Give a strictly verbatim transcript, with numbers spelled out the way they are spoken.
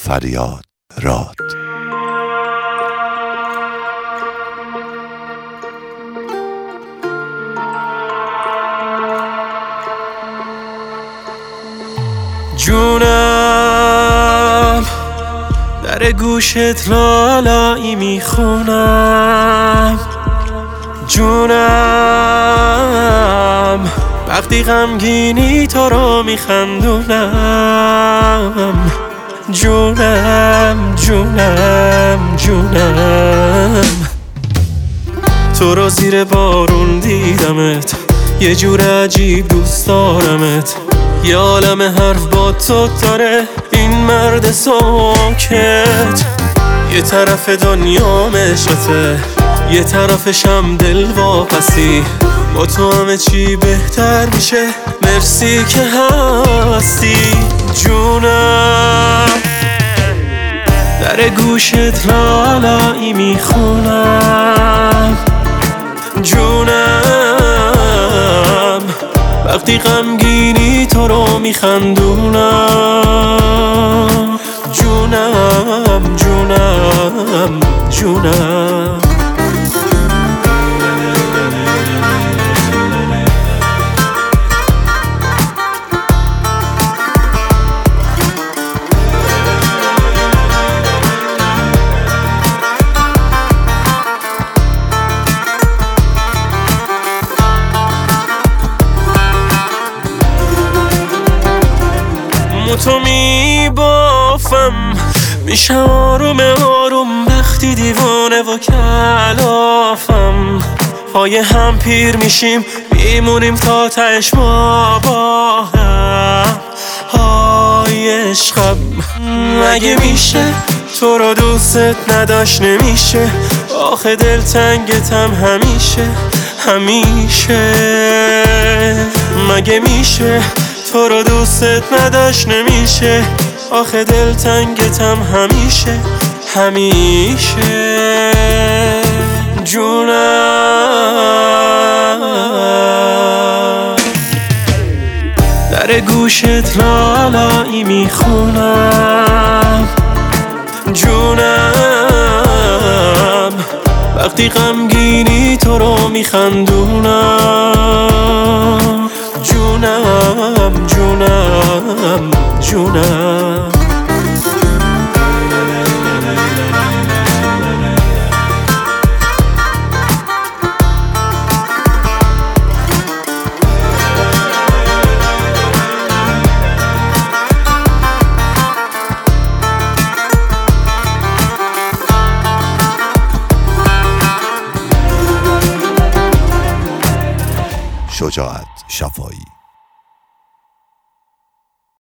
فریاد راد. جونم در گوشت لالایی میخونم، جونم وقتی غمگینی تو رو میخندونم، جونم جونم جونم. تو رو زیر بارون دیدمت، یه جور عجیب دوست دارمت، یه عالم حرف با تو داره این مرد ساکت. یه طرف دنیا عشقته، یه طرفشم دل واپسی، با تو همه چی بهتر میشه، مرسی که هستی. جونم در گوشت لالایی میخونم، جونم وقتی غمگینی تو رو میخندونم، جونم جونم جونم. تو میبافم میشم آروم آروم وقتی دیوانه و کلافم، پای هم پیر میشیم میمونیم تا تهش ما با هم. های عشقم مگه میشه تو رو دوستت نداشت نمیشه، آخه دلتنگتم همیشه همیشه. مگه میشه تو رو دوستت نداشت نمیشه، آخه دلتنگتم همیشه همیشه. جونم در گوشت لالایی میخونم، جونم وقتی غمگینی تو رو میخندونم، جونم جونم جونم. شجاعت شفایی.